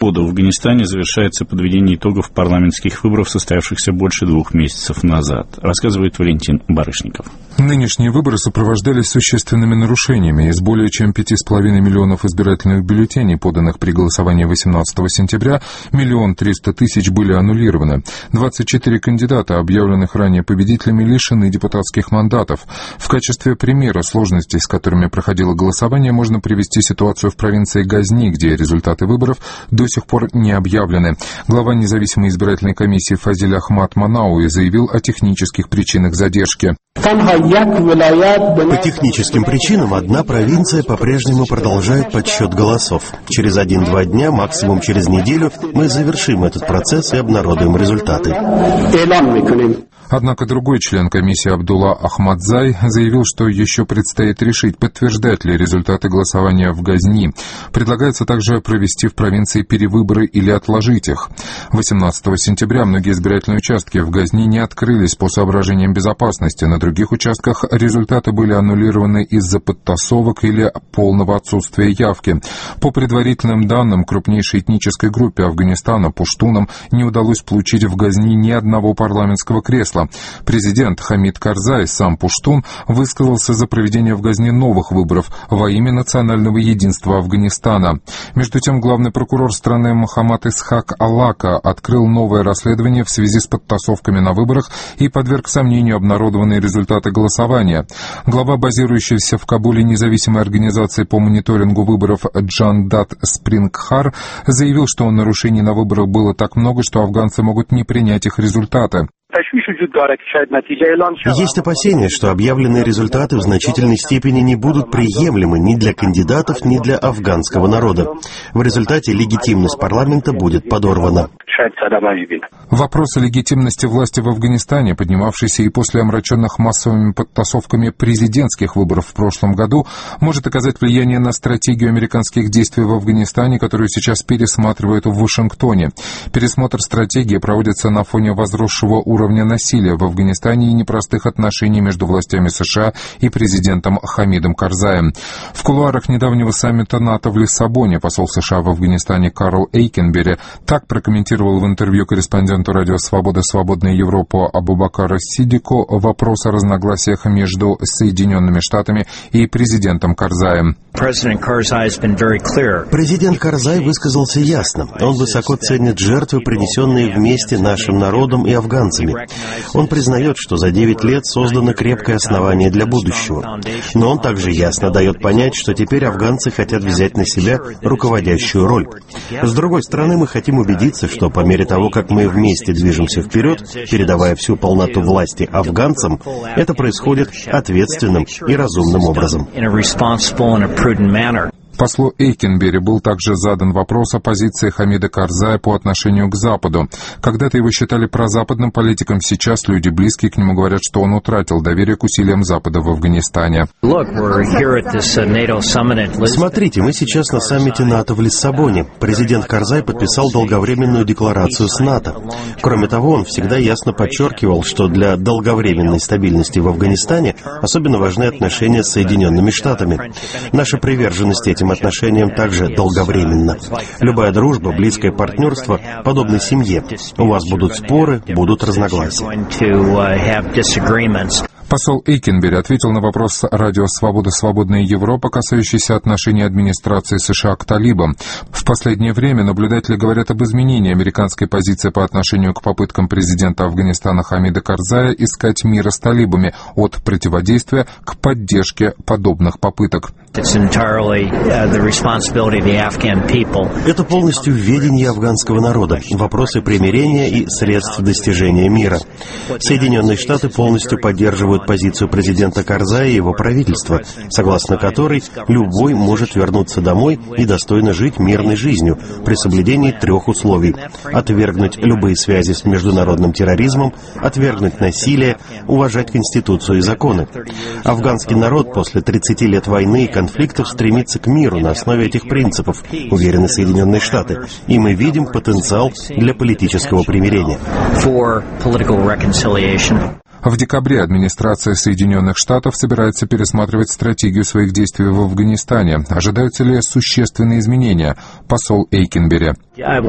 года в Афганистане завершается подведение итогов парламентских выборов, состоявшихся больше 2 месяцев назад, рассказывает Валентин Барышников. Нынешние выборы сопровождались существенными нарушениями. Из более чем 5,5 миллионов избирательных бюллетеней, поданных при голосовании 18 сентября, 1 300 000 были аннулированы. 24 кандидата, объявленных ранее победителями, лишены депутатских мандатов. В качестве примера сложностей, с которыми проходило голосование, можно привести ситуацию в провинции Газни, где результаты выборов до сих пор не объявлены. Глава независимой избирательной комиссии Фазиль Ахмад Манауи заявил о технических причинах задержки. По техническим причинам одна провинция по-прежнему продолжает подсчет голосов. Через 1-2 дня, максимум через неделю, мы завершим этот процесс и обнародуем результаты. Однако другой член комиссии Абдулла Ахмадзай заявил, что еще предстоит решить, подтверждать ли результаты голосования в Газни. Предлагается также провести в провинции перевыборы или отложить их. 18 сентября многие избирательные участки в Газни не открылись по соображениям безопасности. На других участках результаты были аннулированы из-за подтасовок или полного отсутствия явки. По предварительным данным, крупнейшей этнической группе Афганистана, пуштунам, не удалось получить в Газни ни одного парламентского кресла. Президент Хамид Карзай, сам пуштун, высказался за проведение в Газни новых выборов во имя национального единства Афганистана. Между тем, главный прокурор страны Мохаммад Исхак Алака открыл новое расследование в связи с подтасовками на выборах и подверг сомнению обнародованные результаты голосования. Глава базирующейся в Кабуле независимой организации по мониторингу выборов Джандат Спрингхар заявил, что нарушений на выборах было так много, что афганцы могут не принять их результаты. Есть опасения, что объявленные результаты в значительной степени не будут приемлемы ни для кандидатов, ни для афганского народа. В результате легитимность парламента будет подорвана. Вопрос о легитимности власти в Афганистане, поднимавшийся и после омраченных массовыми подтасовками президентских выборов в прошлом году, может оказать влияние на стратегию американских действий в Афганистане, которую сейчас пересматривают в Вашингтоне. Пересмотр стратегии проводится на фоне возросшего уровня насилия в Афганистане и непростых отношений между властями США и президентом Хамидом Карзаем. В кулуарах недавнего саммита НАТО в Лиссабоне посол США в Афганистане Карл Эйкенбери так прокомментировал в интервью корреспонденту радио «Свобода. Свободная Европа» Абубакару Сидику вопрос о разногласиях между Соединенными Штатами и президентом Карзаем. Президент Карзай высказался ясно. Он высоко ценит жертвы, принесенные вместе нашим народом и афганцами. Он признает, что за 9 лет создано крепкое основание для будущего. Но он также ясно дает понять, что теперь афганцы хотят взять на себя руководящую роль. С другой стороны, мы хотим убедиться, что по мере того, как мы вместе движемся вперед, передавая всю полноту власти афганцам, это происходит ответственным и разумным образом. Послу Эйкенбери был также задан вопрос о позиции Хамида Карзая по отношению к Западу. Когда-то его считали прозападным политиком, сейчас люди, близкие к нему, говорят, что он утратил доверие к усилиям Запада в Афганистане. Смотрите, мы сейчас на саммите НАТО в Лиссабоне. Президент Карзай подписал долговременную декларацию с НАТО. Кроме того, он всегда ясно подчеркивал, что для долговременной стабильности в Афганистане особенно важны отношения с Соединенными Штатами. Наша приверженность этим отношениям также долговременна. Любая дружба, близкое партнерство подобно семье. У вас будут споры, будут разногласия. Посол Эйкенбери ответил на вопрос радио «Свобода. Свободная Европа», касающийся отношений администрации США к талибам. В последнее время наблюдатели говорят об изменении американской позиции по отношению к попыткам президента Афганистана Хамида Карзая искать мира с талибами от противодействия к поддержке подобных попыток. Это полностью в ведении афганского народа. Вопросы примирения и средств достижения мира. Соединенные Штаты полностью поддерживают позицию президента Карзая и его правительства, согласно которой любой может вернуться домой и достойно жить мирной жизнью при соблюдении 3 условий: отвергнуть любые связи с международным терроризмом, отвергнуть насилие, уважать Конституцию и законы. Афганский народ после 30 лет войны и конфликтов стремится к миру на основе этих принципов, уверены Соединенные Штаты, и мы видим потенциал для политического примирения. В декабре администрация Соединенных Штатов собирается пересматривать стратегию своих действий в Афганистане. Ожидаются ли существенные изменения? Посол Эйкенбери. Я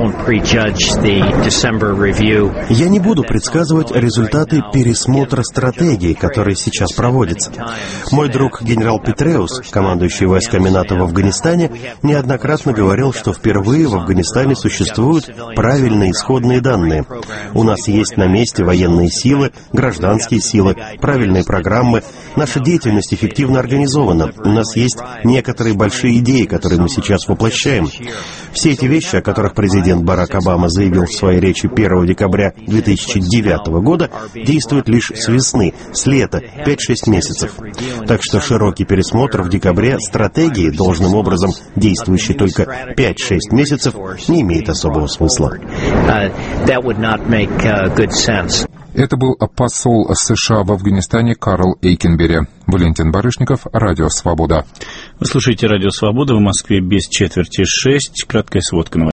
не буду предсказывать результаты пересмотра стратегии, который сейчас проводится. Мой друг генерал Петреус, командующий войсками НАТО в Афганистане, неоднократно говорил, что впервые в Афганистане существуют правильные исходные данные. У нас есть на месте военные силы, гражданские силы, правильные программы. Наша деятельность эффективно организована. У нас есть некоторые большие идеи, которые мы сейчас воплощаем. Все эти вещи, о которых президент Барак Обама заявил в своей речи 1 декабря 2009 года, действуют лишь с весны, с лета, 5-6 месяцев. Так что широкий пересмотр в декабре стратегии, должным образом действующей только 5-6 месяцев, не имеет особого смысла. Это был посол США в Афганистане Карл Эйкенбери. Валентин Барышников, Радио Свобода. Вы слушаете Радио Свобода, в Москве без четверти 6. Краткая сводка новостей.